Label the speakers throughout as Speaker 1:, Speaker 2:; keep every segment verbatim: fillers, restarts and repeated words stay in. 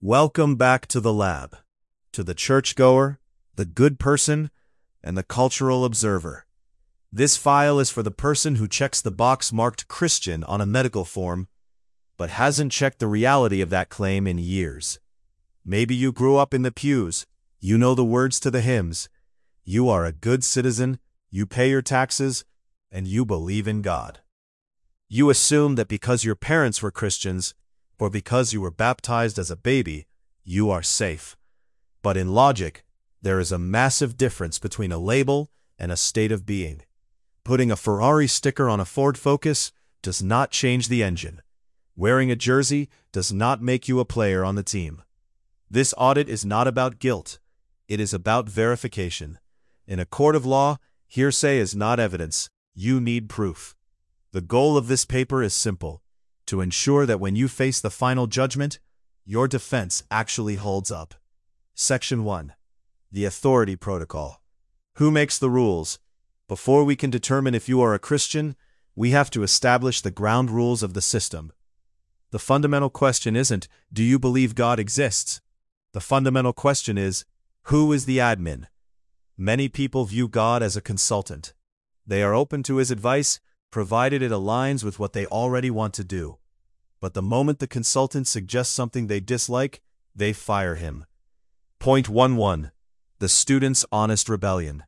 Speaker 1: Welcome back to the lab, to the churchgoer, the good person, and the cultural observer. This file is for the person who checks the box marked Christian on a medical form, but hasn't checked the reality of that claim in years. Maybe you grew up in the pews, you know the words to the hymns, you are a good citizen, you pay your taxes, and you believe in God. You assume that because your parents were Christians, or because you were baptized as a baby, you are safe. But in logic, there is a massive difference between a label and a state of being. Putting a Ferrari sticker on a Ford Focus does not change the engine. Wearing a jersey does not make you a player on the team. This audit is not about guilt. It is about verification. In a court of law, hearsay is not evidence. You need proof. The goal of this paper is simple: to ensure that when you face the final judgment, your defense actually holds up. Section one. The Authority Protocol. Who makes the rules? Before we can determine if you are a Christian, we have to establish the ground rules of the system. The fundamental question isn't, do you believe God exists? The fundamental question is, who is the admin? Many people view God as a consultant. They are open to his advice, provided it aligns with what they already want to do. But the moment the consultant suggests something they dislike, they fire him. Point one one. The Student's Honest Rebellion.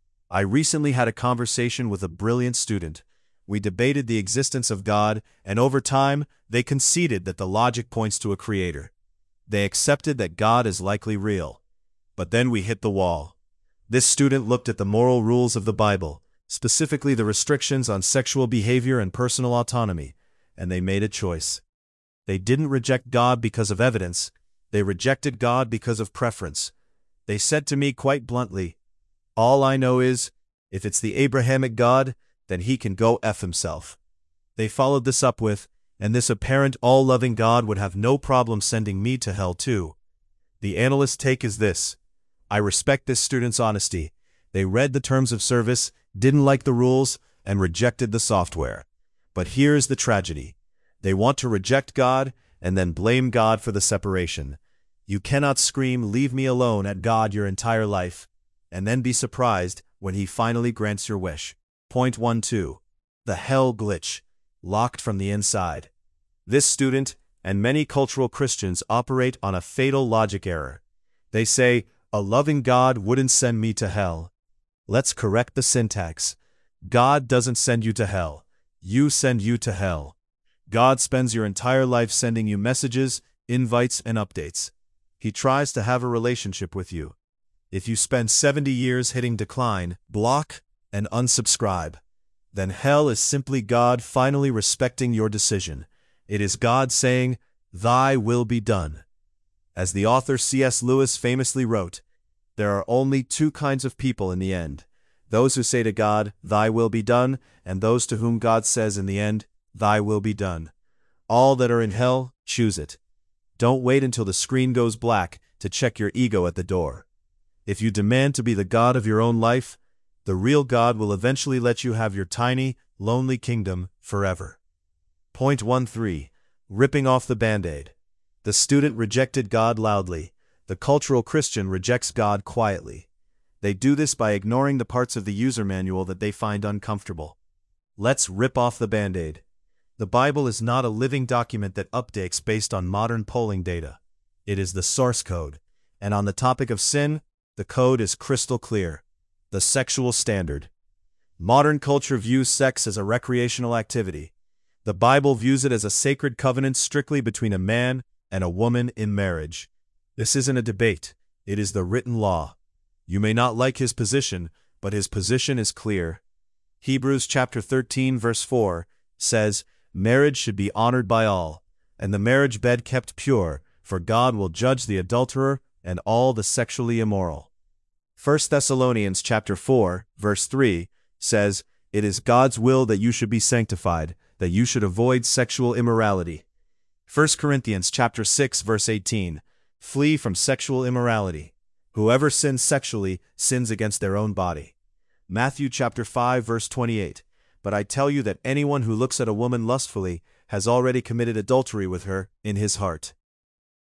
Speaker 1: I recently had a conversation with a brilliant student. We debated the existence of God, and over time, they conceded that the logic points to a creator. They accepted that God is likely real. But then we hit the wall. This student looked at the moral rules of the Bible, specifically the restrictions on sexual behavior and personal autonomy, and they made a choice. They didn't reject God because of evidence. They rejected God because of preference. They said to me quite bluntly, "All I know is, if it's the Abrahamic God, then he can go F himself." They followed this up with, "And this apparent all-loving God would have no problem sending me to hell too." The analyst's take is this: I respect this student's honesty. They read the terms of service, didn't like the rules, and rejected the software. But here's the tragedy. They want to reject God and then blame God for the separation. You cannot scream, "Leave me alone," at God your entire life, and then be surprised when he finally grants your wish. Point one two. The hell glitch. Locked from the inside. This student and many cultural Christians operate on a fatal logic error. They say, "A loving God wouldn't send me to hell." Let's correct the syntax. God doesn't send you to hell. You send you to hell. God spends your entire life sending you messages, invites, and updates. He tries to have a relationship with you. If you spend seventy years hitting decline, block, and unsubscribe, then hell is simply God finally respecting your decision. It is God saying, "Thy will be done." As the author C S Lewis famously wrote, there are only two kinds of people in the end: those who say to God, "Thy will be done," and those to whom God says in the end, "Thy will be done." All that are in hell, choose it. Don't wait until the screen goes black to check your ego at the door. If you demand to be the God of your own life, the real God will eventually let you have your tiny, lonely kingdom forever. Point one three. Ripping off the Band-Aid. The student rejected God loudly. The cultural Christian rejects God quietly. They do this by ignoring the parts of the user manual that they find uncomfortable. Let's rip off the Band-Aid. The Bible is not a living document that updates based on modern polling data. It is the source code. And on the topic of sin, the code is crystal clear. The sexual standard. Modern culture views sex as a recreational activity. The Bible views it as a sacred covenant strictly between a man and a woman in marriage. This isn't a debate. It is the written law. You may not like his position, but his position is clear. Hebrews chapter thirteen verse four says, "Marriage should be honored by all, and the marriage bed kept pure, for God will judge the adulterer and all the sexually immoral." First Thessalonians chapter four verse three says, "It is God's will that you should be sanctified, that you should avoid sexual immorality." First Corinthians chapter six verse eighteen, "Flee from sexual immorality. Whoever sins sexually sins against their own body." Matthew chapter five verse twenty-eight, "But I tell you that anyone who looks at a woman lustfully has already committed adultery with her in his heart."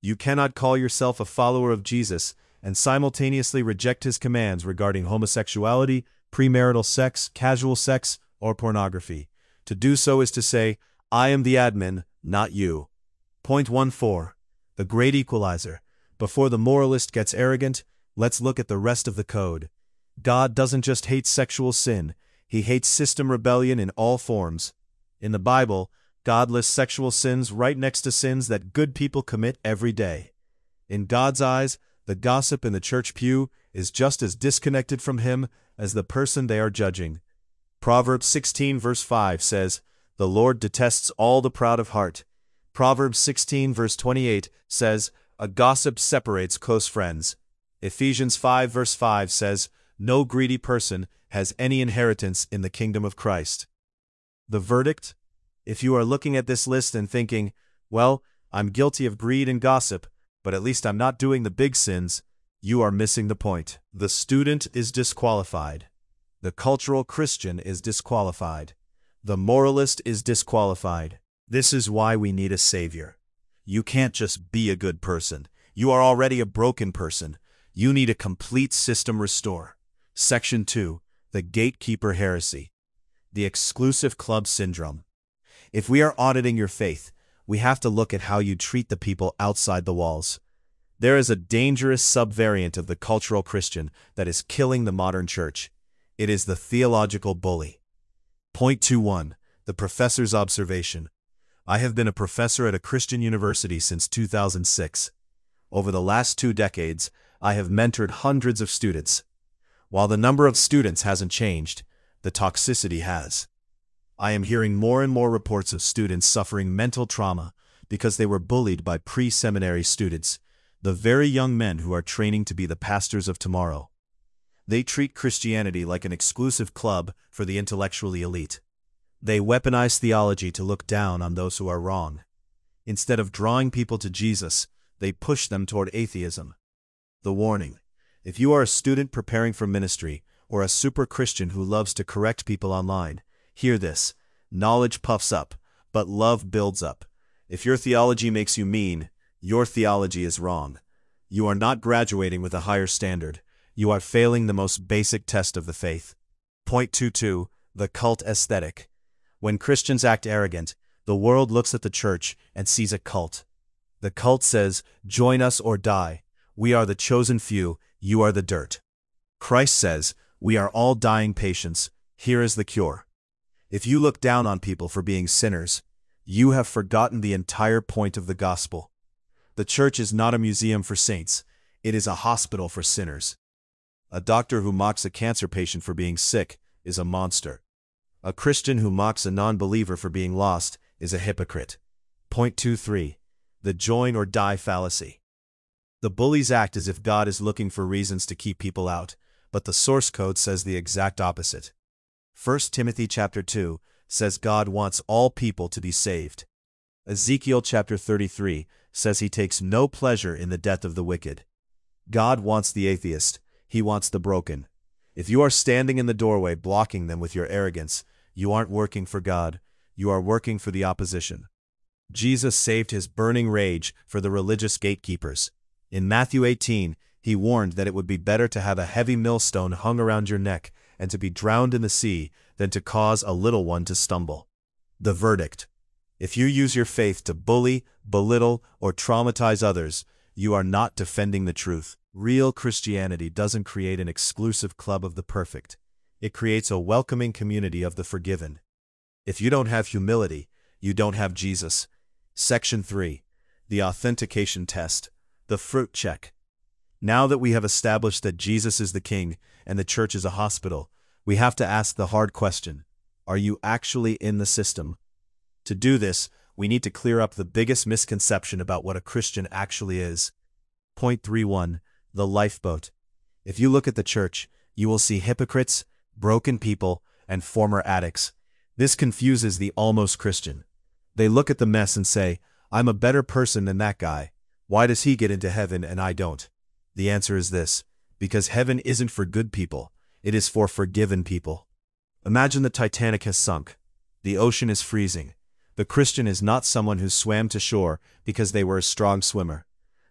Speaker 1: You cannot call yourself a follower of Jesus and simultaneously reject his commands regarding homosexuality, premarital sex, casual sex, or pornography. To do so is to say, I am the admin, not you. Point one four. The Great Equalizer. Before the moralist gets arrogant, let's look at the rest of the code. God doesn't just hate sexual sin, he hates system rebellion in all forms. In the Bible, God lists sexual sins right next to sins that good people commit every day. In God's eyes, the gossip in the church pew is just as disconnected from him as the person they are judging. Proverbs sixteen verse five says, "The Lord detests all the proud of heart." Proverbs sixteen verse twenty-eight says, "A gossip separates close friends." Ephesians five verse five says, "No greedy person has any inheritance in the kingdom of Christ." The verdict? If you are looking at this list and thinking, well, I'm guilty of greed and gossip, but at least I'm not doing the big sins, you are missing the point. The student is disqualified. The cultural Christian is disqualified. The moralist is disqualified. This is why we need a savior. You can't just be a good person. You are already a broken person. You need a complete system restore. Section two. The Gatekeeper Heresy. The Exclusive Club Syndrome. If we are auditing your faith, we have to look at how you treat the people outside the walls. There is a dangerous subvariant of the cultural Christian that is killing the modern church. It is the theological bully. Point two one. The Professor's Observation. I have been a professor at a Christian university since two thousand six. Over the last two decades, I have mentored hundreds of students. While the number of students hasn't changed, the toxicity has. I am hearing more and more reports of students suffering mental trauma because they were bullied by pre-seminary students, the very young men who are training to be the pastors of tomorrow. They treat Christianity like an exclusive club for the intellectually elite. They weaponize theology to look down on those who are wrong. Instead of drawing people to Jesus, they push them toward atheism. The warning: if you are a student preparing for ministry or a super Christian who loves to correct people online, hear this: knowledge puffs up, but love builds up. If your theology makes you mean, your theology is wrong. You are not graduating with a higher standard. You are failing the most basic test of the faith. Point two two. The Cult Aesthetic. When Christians act arrogant, the world looks at the church and sees a cult. The cult says, "Join us or die. We are the chosen few, you are the dirt." Christ says, "We are all dying patients. Here is the cure." If you look down on people for being sinners, you have forgotten the entire point of the gospel. The church is not a museum for saints. It is a hospital for sinners. A doctor who mocks a cancer patient for being sick is a monster. A Christian who mocks a non-believer for being lost is a hypocrite. Point two three. The join or die fallacy. The bullies act as if God is looking for reasons to keep people out, but the source code says the exact opposite. First Timothy chapter two says God wants all people to be saved. Ezekiel chapter thirty-three says he takes no pleasure in the death of the wicked. God wants the atheist. He wants the broken. If you are standing in the doorway blocking them with your arrogance, you aren't working for God. You are working for the opposition. Jesus saved his burning rage for the religious gatekeepers. In Matthew eighteen, he warned that it would be better to have a heavy millstone hung around your neck and to be drowned in the sea than to cause a little one to stumble. The verdict: if you use your faith to bully, belittle, or traumatize others, you are not defending the truth. Real Christianity doesn't create an exclusive club of the perfect. It creates a welcoming community of the forgiven. If you don't have humility, you don't have Jesus. Section three. The Authentication Test. The Fruit Check. Now that we have established that Jesus is the King and the church is a hospital, we have to ask the hard question: are you actually in the system? To do this, we need to clear up the biggest misconception about what a Christian actually is. Point three one. The Lifeboat. If you look at the church, you will see hypocrites, broken people, and former addicts. This confuses the almost Christian. They look at the mess and say, "I'm a better person than that guy. Why does he get into heaven and I don't?" The answer is this: because heaven isn't for good people, it is for forgiven people. Imagine the Titanic has sunk. The ocean is freezing. The Christian is not someone who swam to shore because they were a strong swimmer.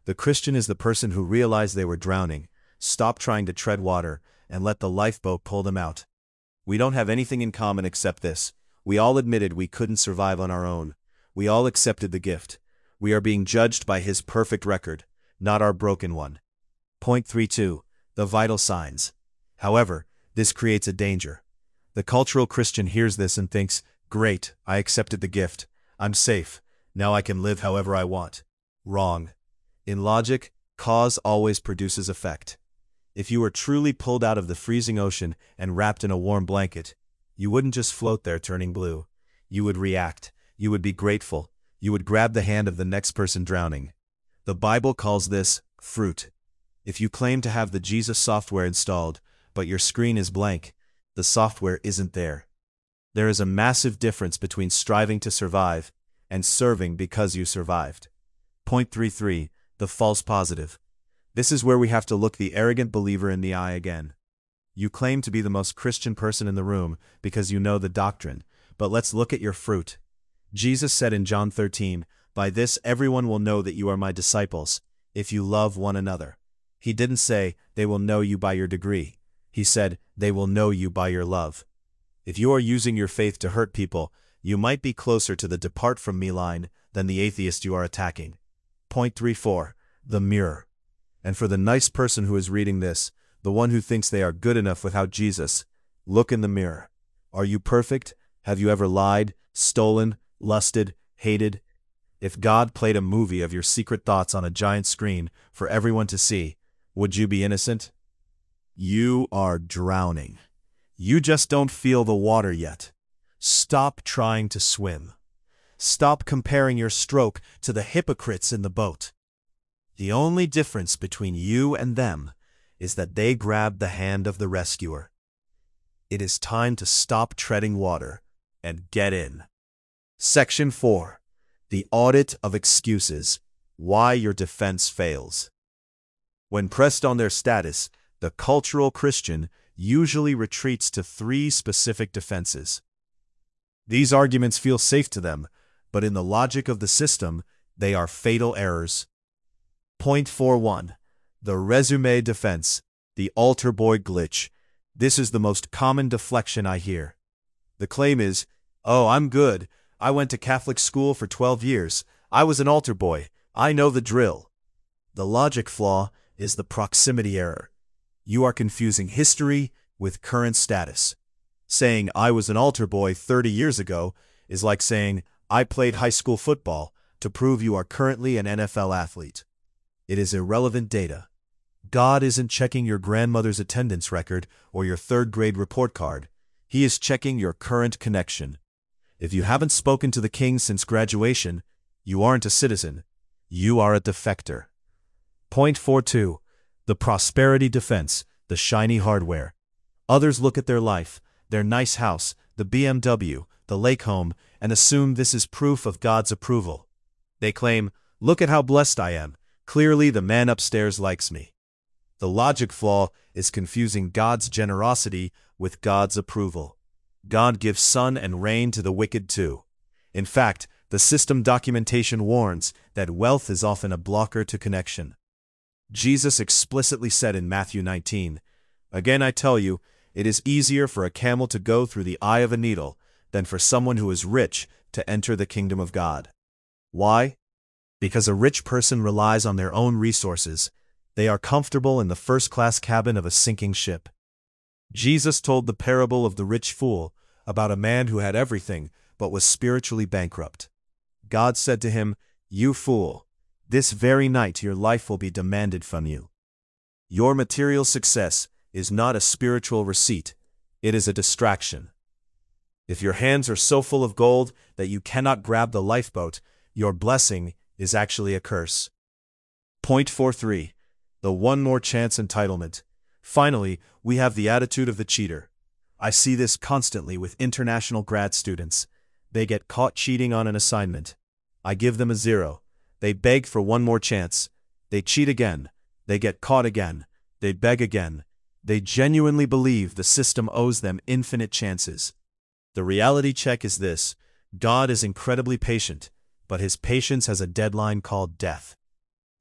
Speaker 1: The Christian is the person who realized they were drowning, stopped trying to tread water, and let the lifeboat pull them out. We don't have anything in common except this. We all admitted we couldn't survive on our own. We all accepted the gift. We are being judged by His perfect record, not our broken one. Point three two. The vital signs. However, this creates a danger. The cultural Christian hears this and thinks, great, I accepted the gift. I'm safe. Now I can live however I want. Wrong. In logic, cause always produces effect. If you were truly pulled out of the freezing ocean and wrapped in a warm blanket, you wouldn't just float there turning blue. You would react. You would be grateful. You would grab the hand of the next person drowning. The Bible calls this fruit. If you claim to have the Jesus software installed, but your screen is blank, the software isn't there. There is a massive difference between striving to survive and serving because you survived. Point three three. The false positive. This is where we have to look the arrogant believer in the eye again. You claim to be the most Christian person in the room because you know the doctrine, but let's look at your fruit. Jesus said in John thirteen, "By this everyone will know that you are my disciples, if you love one another." He didn't say, they will know you by your degree. He said, they will know you by your love. If you are using your faith to hurt people, you might be closer to the depart from me line than the atheist you are attacking. Point three four. The mirror. And for the nice person who is reading this, the one who thinks they are good enough without Jesus, look in the mirror. Are you perfect? Have you ever lied, stolen, lusted, hated? If God played a movie of your secret thoughts on a giant screen for everyone to see, would you be innocent? You are drowning. You just don't feel the water yet. Stop trying to swim. Stop comparing your stroke to the hypocrites in the boat. The only difference between you and them is that they grabbed the hand of the rescuer. It is time to stop treading water and get in. Section four. The audit of excuses. Why your defense fails. When pressed on their status, the cultural Christian usually retreats to three specific defenses. These arguments feel safe to them, but in the logic of the system, they are fatal errors. Point four one. The resume defense, the altar boy glitch. This is the most common deflection I hear. The claim is, oh, I'm good. I went to Catholic school for twelve years. I was an altar boy. I know the drill. The logic flaw is the proximity error. You are confusing history with current status. Saying I was an altar boy thirty years ago is like saying I played high school football to prove you are currently an N F L athlete. It is irrelevant data. God isn't checking your grandmother's attendance record or your third grade report card. He is checking your current connection. If you haven't spoken to the king since graduation, you aren't a citizen. You are a defector. Point four two. The prosperity defense, the shiny hardware. Others look at their life, their nice house, the B M W, the lake home, and assume this is proof of God's approval. They claim, look at how blessed I am. Clearly the man upstairs likes me. The logic flaw is confusing God's generosity with God's approval. God gives sun and rain to the wicked too. In fact, the system documentation warns that wealth is often a blocker to connection. Jesus explicitly said in Matthew nineteen, "Again I tell you, it is easier for a camel to go through the eye of a needle than for someone who is rich to enter the kingdom of God." Why? Because a rich person relies on their own resources. They are comfortable in the first-class cabin of a sinking ship. Jesus told the parable of the rich fool about a man who had everything but was spiritually bankrupt. God said to him, "You fool, this very night your life will be demanded from you." Your material success is not a spiritual receipt, it is a distraction. If your hands are so full of gold that you cannot grab the lifeboat, your blessing is actually a curse. Point four three. The one more chance entitlement. Finally, we have the attitude of the cheater. I see this constantly with international grad students. They get caught cheating on an assignment. I give them a zero. They beg for one more chance. They cheat again. They get caught again. They beg again. They genuinely believe the system owes them infinite chances. The reality check is this: God is incredibly patient, but his patience has a deadline called death.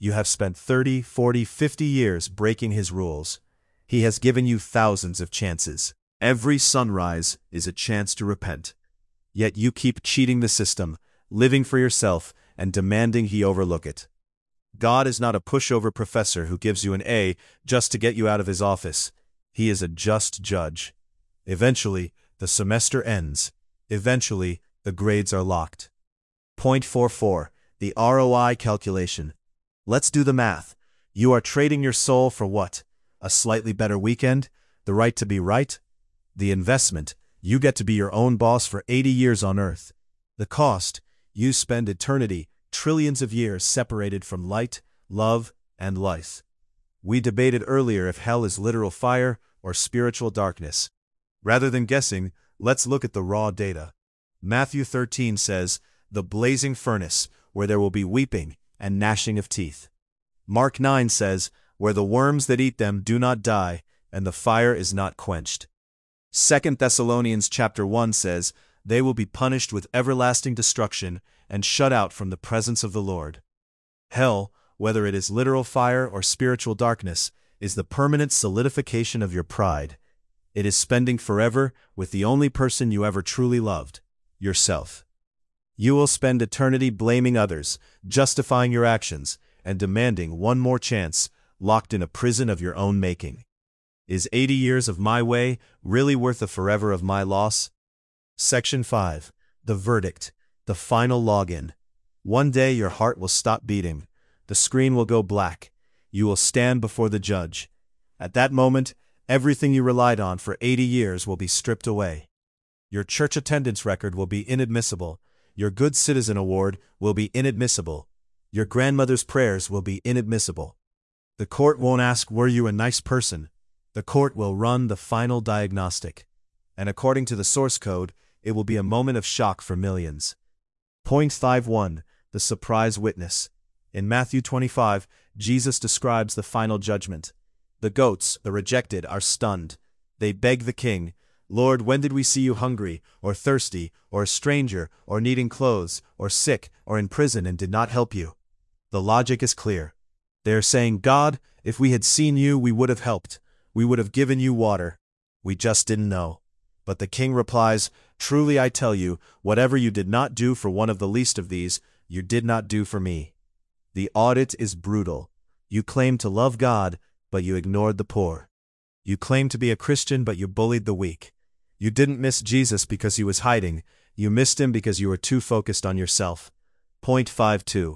Speaker 1: You have spent thirty, forty, fifty years breaking his rules. He has given you thousands of chances. Every sunrise is a chance to repent. Yet you keep cheating the system, living for yourself, and demanding he overlook it. God is not a pushover professor who gives you an A just to get you out of his office. He is a just judge. Eventually, the semester ends. Eventually, the grades are locked. Point four four. The R O I calculation. Let's do the math. You are trading your soul for what? A slightly better weekend? The right to be right? The investment. You get to be your own boss for eighty years on Earth. The cost. You spend eternity, trillions of years separated from light, love, and life. We debated earlier if hell is literal fire or spiritual darkness. Rather than guessing, let's look at the raw data. Matthew thirteen says, the blazing furnace, where there will be weeping and gnashing of teeth. Mark nine says, where the worms that eat them do not die, and the fire is not quenched. Second Thessalonians chapter one says, they will be punished with everlasting destruction and shut out from the presence of the Lord. Hell, whether it is literal fire or spiritual darkness, is the permanent solidification of your pride. It is spending forever with the only person you ever truly loved, yourself. You will spend eternity blaming others, justifying your actions, and demanding one more chance, locked in a prison of your own making. Is eighty years of my way really worth the forever of my loss? Section five. The verdict. The final login. One day your heart will stop beating. The screen will go black. You will stand before the judge. At that moment, everything you relied on for eighty years will be stripped away. Your church attendance record will be inadmissible. Your Good Citizen Award will be inadmissible. Your grandmother's prayers will be inadmissible. The court won't ask, were you a nice person? The court will run the final diagnostic. And according to the source code, it will be a moment of shock for millions. Point five one. The surprise witness. In Matthew twenty-five, Jesus describes the final judgment. The goats, the rejected, are stunned. They beg the king, Lord, when did we see you hungry, or thirsty, or a stranger, or needing clothes, or sick, or in prison and did not help you? The logic is clear. They are saying, God, if we had seen you, we would have helped. We would have given you water. We just didn't know. But the king replies, truly I tell you, whatever you did not do for one of the least of these, you did not do for me. The audit is brutal. You claim to love God, but you ignored the poor. You claim to be a Christian, but you bullied the weak. You didn't miss Jesus because he was hiding. You missed him because you were too focused on yourself. Point five two.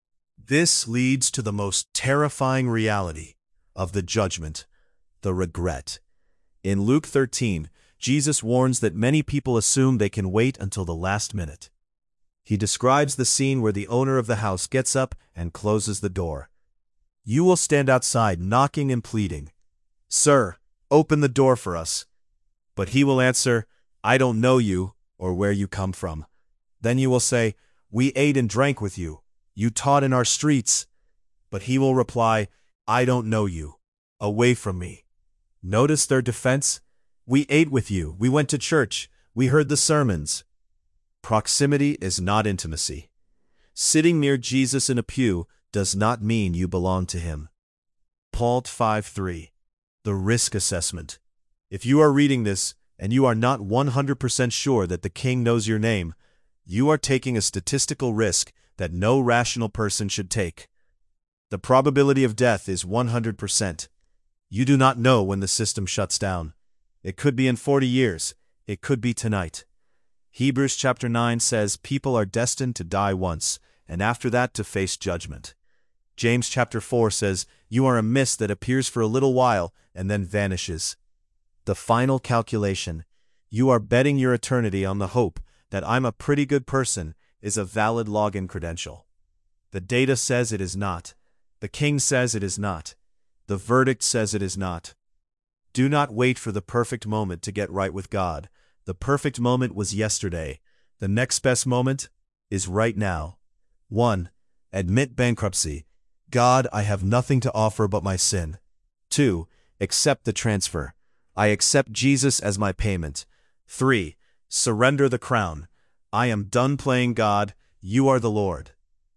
Speaker 1: This leads to the most terrifying reality of the judgment, the regret. In Luke thirteen, Jesus warns that many people assume they can wait until the last minute. He describes the scene where the owner of the house gets up and closes the door. You will stand outside knocking and pleading, Sir, open the door for us. But he will answer, I don't know you or where you come from. Then you will say, we ate and drank with you. You taught in our streets. But he will reply, I don't know you. Away from me. Notice their defense? We ate with you. We went to church. We heard the sermons. Proximity is not intimacy. Sitting near Jesus in a pew does not mean you belong to him. Point five three. The risk assessment. If you are reading this and you are not one hundred percent sure that the king knows your name, you are taking a statistical risk that no rational person should take. The probability of death is one hundred percent. You do not know when the system shuts down. It could be in forty years. It could be tonight. Hebrews chapter nine says people are destined to die once, and after that to face judgment. James chapter four says, you are a mist that appears for a little while and then vanishes. The final calculation. You are betting your eternity on the hope that I'm a pretty good person is a valid login credential. The data says it is not. The king says it is not. The verdict says it is not. Do not wait for the perfect moment to get right with God. The perfect moment was yesterday. The next best moment is right now. one. Admit bankruptcy. God, I have nothing to offer but my sin. two. Accept the transfer. I accept Jesus as my payment. three. Surrender the crown. I am done playing God. You are the Lord.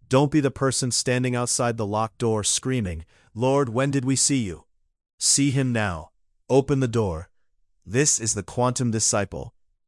Speaker 1: Don't be the person standing outside the locked door screaming, "Lord, when did we see you?" See him now. Open the door. This is the quantum disciple.